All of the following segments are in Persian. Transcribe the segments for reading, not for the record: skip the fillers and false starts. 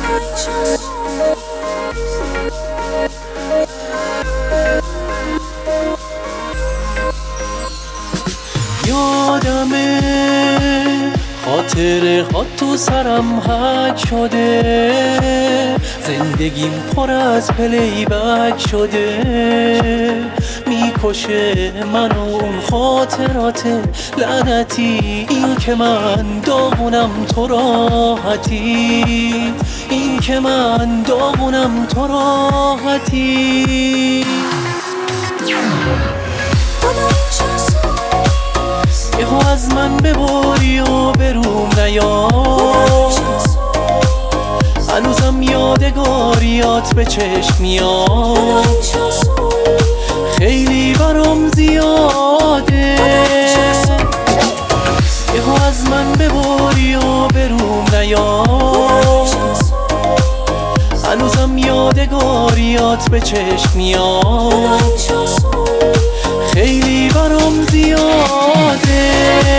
یادمه خاطره ها تو سرم حک شده، زندگیم پر از پلی بک شده، میکشه منو اون خاطرات لعنتی. این که من داغونم تو راحتی، این که من داغونم تو راحتی. یهو از من ببری و بروم نیا، هنوزم یادگاریات به چشم میاد، خیلی برام زیاده. یهو از من ببری و بروم نیا، هنوزم یادگاریات به چشم میاد، خیلی برام زیاده.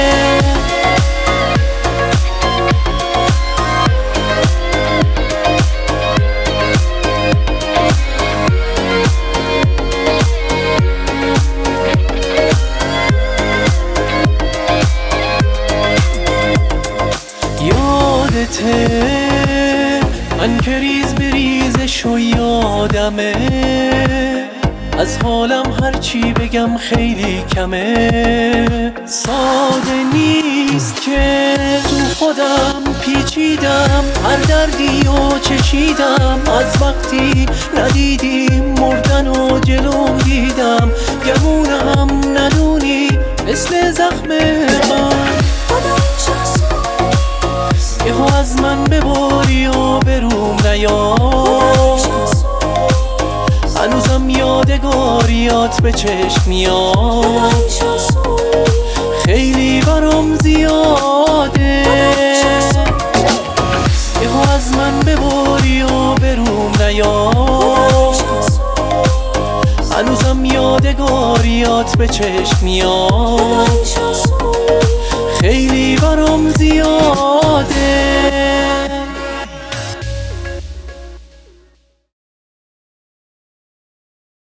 یادته من که ریز بریزش و یادمه، از حالم هرچی بگم خیلی کمه. ساده نیست که تو خودم پیچیدم، هر دردی و چشیدم، از وقتی ندیدیم مردن و جلوم دیدم. گمونم ندونی مثل زخم من، یهو از من ببری و بروم نیا، هنوزم یادگاریات به چشم میاد، خیلی برام زیاده. یهو از من ببری و بروم نیا، هنوزم یادگاریات به چشم میاد، خیلی برام زیاده.